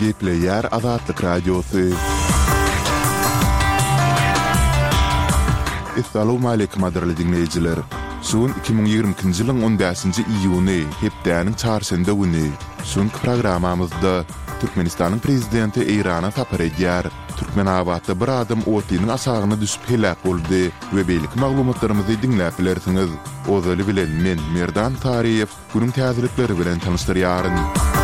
Gepleyer Azatlyk Radiosu. Assalamu alaykum adirli dinleyijiler. Şuun 2022-nji ýylyň 15-nji iýuny hepdäniň çarşamba güni şuňky programamyzda Türkmenistanyň prezidenti Eýrana tapar edýär. Türkmenabatda bir adam otynyň asagyna düşüp helak boldy we beýlik maglumatlarymyzy dinläp bilersiňiz. Ozaly bilen men Merdan Tariýew günüň täzelikleri bilen tanışdyrýaryn.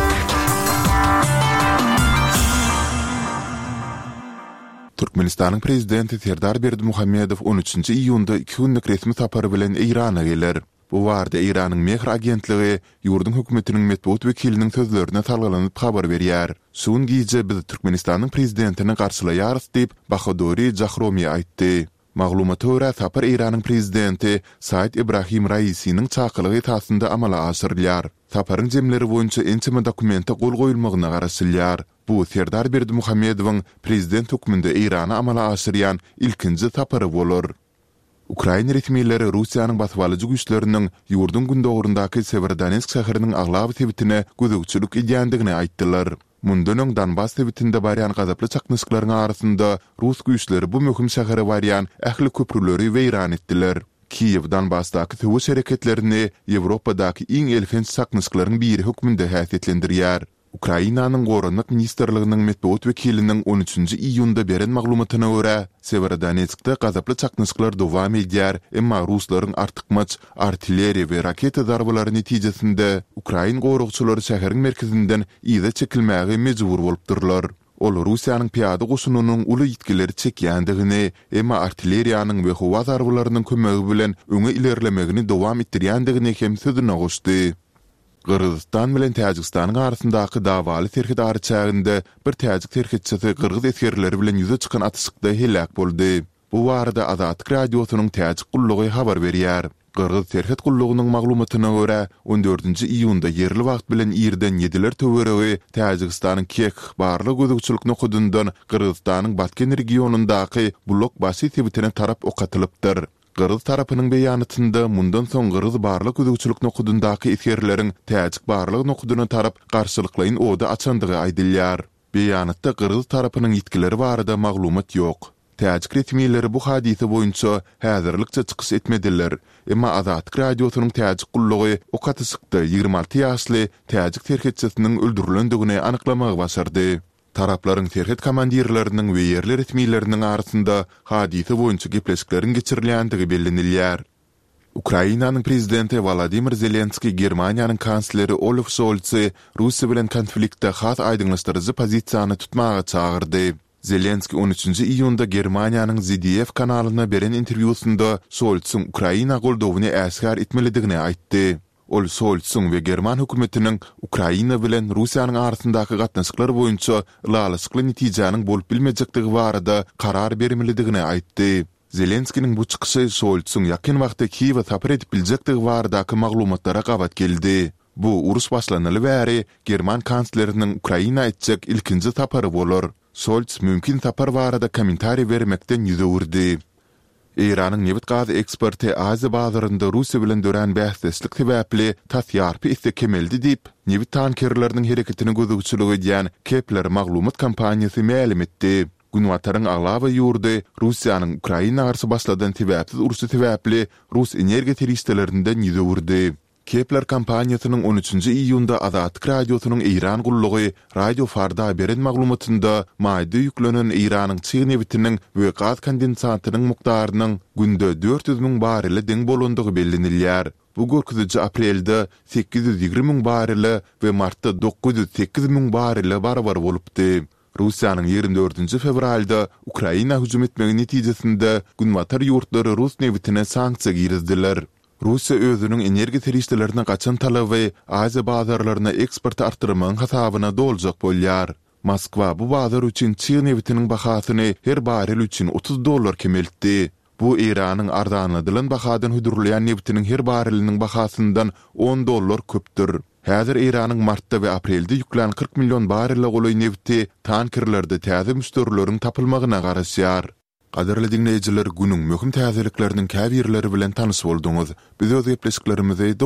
Türkmenistanyň prezidenti Serdar Berdimuhammedow 13-nji iýunda 2 günlük resmi tapary bilen Eýrana geler. Bu warda Eýranyň Mehr agentligi ýurdun hökümetiniň medeniýet wekiliniň sözlerine talgalanyp habar berýär. Şuň giýje biz Türkmenistanyň prezidentini garşylaýarys diýip Bahadory Jahromy aýtdy. Maglumata görä tapar Eýranyň prezidenti Said Ibrahim Raisiniň çakylygy tasynda amala aşyrylýar. Taparyň jemleri boýunça ençeme dokumente gol goýulmagyna garaşylýar. Bu Serdar Berdimuhammedowyň prezident höküminde Eýrana amala aşyrýan ilkinji tapary bolar. Ukraina resmiýetleri Russiýanyň batwalyjy güýçleriniň ýurdun gündogrundaky Severodonetsk şäheriniň aglaby tebitine gözükçülük edýändigini aýtdylar. Mundan öň Donbas tebitinde barýan gazaply çaknyşyklaryň arasynda Rus güýçleri bu möhüm şähere barýan ähli köprüleri weýran etdiler. Kiýew Donbasdaky töwüş hereketlerini Ýewropadaky iň elfenç çaknyşyklaryň biri hökmünde häsiýetlendirýär. Ukrainanyň Gorunlyk Ministrliginiň medeniýet wekiliniň 13-nji iýunda beren maglumatyna görä, Severodonetskde gazaply çaknyşyklar dowam edýär, emma ruslaryň artykmaç artilleriýa we raketa darbalary netijesinde Ukraina gorugçylary şäheriň merkezinden ýyda çekilmäge mejbur bolupdyrlar. Ol Russiýanyň piýada goşunynyň uly ýetkileri çekýändigini, emma artilleriýanyň we howa darbalarynyň kömegi bilen öňe ilerlemegini dowam etdirýändigini hem sözüne goşdy. Kırgızistan bilen Täjikistanyň arasyndaky dawaly terhidary çäginde bir täjik terhidçisi kırgız eskerleri bilen ýüze çykan atışykda helak boldy. Bu warda Azatlyk radiosynyň täjik gullugy habar berýär. Kırgız terhid gullugynyň maglumatyna görä 14-nji iýunda yerli wagt bilen ýerden 7ler töweregi Täjikistanyň Kek barly gözükçülük nokudundan Kırgızstanyň Batken regionundaky blok basy tebitine tarap okatylypdyr. Kırgız tarapynyň beýanatynda mundan soň Kırgız barlyk gözükçülük nokudundaky eskerleriň täjik barlyk nokuduny tarap garşylyklaryň oda açandygy aýdylýar. Beýanatda Kırgız tarapynyň ýetkileri barada maglumat ýok. Täjik resmiýetleri bu hadise boýunça häzirlikçe çykyş etmediler. Emma Azatlyk radiosynyň täjik gullugy o katysykda 26 ýaşly täjik terhidçisiniň öldürilendigini anyklamagy başardy. Tarapların terhid komandirlerinin ve yerli resmiýetleriniň arasynda hadise boýunça gepleşikleriň geçirilýändigi bellenilýär. Ukrainanyň prezidenti Volodymyr Zelenski Germaniýanyň kansleri Olaf Scholz Russiýa bilen konfliktde has aýdyňlaşdyryjy pozisiýany tutmaga çagyrdy. Zelenski 13-nji iýunda Germaniýanyň ZDF kanalyna beren interwýusynda Scholzyň Ukraina goldawyny äsgär etmelidigini aýtdy. Ol Scholzyň we German hökümetiniň Ukraina bilen Russiýanyň arasyndaky gatnaşyklar boýunça ýalyşykly netijäniň bolup bilmejekdigi barada karar bermelidigini aýtdy. Zelenskiň bu çykyşy Scholzyň ýakyn wagtda Kiýewe tapar edip biljekdigi baradaky maglumatlara gabat geldi. Bu urus başlanyly bäri German kansleriniň Ukraina etjek ilkinji tapary bolar. Scholz mümkin tapar barada kommentari bermekden ýüzewirdi. Eýranyň newit gazy eksperti Aziýa bazarynda Russiýa bilen dören bähseslik sebäpli taýýarpy ise kemeldi diýip, newit tankerleriniň hereketini gözükçülük edýän Kepler maglumat kampaniýasy ma'lum etdi. Günwataryň aglaby ýurdy Russiýanyň Ukraina garşy başladan sebäpsiz urusy sebäpli Rus energiýa terişdelerinden ýüzewirdi. Kepler kampaniýasynyň 13-nji iýunda Azatlyk radiosynyň Eýran gullugy Radio Farda beren maglumatynda maýda ýüklenen Eýranyň çygnewitiniň we gaz kondensatynyň mukdarynyň günde 400.000 barrele deň bolandygy bellenilýär. Bu görkeziji aprelde 820.000 barrele we martda 908.000 barrele barabar bolupdy. Russiýanyň 24-nji fevralda Ukraina hüjüm etmegi netijesinde günwatar ýurtlary Rus newitine sanksiýa girizdiler. Russiýa özüniň energiýa terişdelerini gaçan talaby Aziýa bazarlaryna eksport artyrmagyň hasabyna doljak bolýar. Moskwa bu bazar üçin çyg newitiniň bahasyny her barrel üçin $30 kemeltdi. Bu Eýranyň ardanladylan bahadan hüdürlýän newitiniň her barreliniň bahasyndan $10 köpdür. Häzir Eýranyň martda we aprelde ýüklen 40 million barrelle goly newti tankerlerde täze müşterileriň tapylmagyna garaşýar. Qadirli dinleyijiler, günüň möhüm täzelikleriniň käbirleri bilen tanys bolduňyz. Biz öz gepleşiklerimizi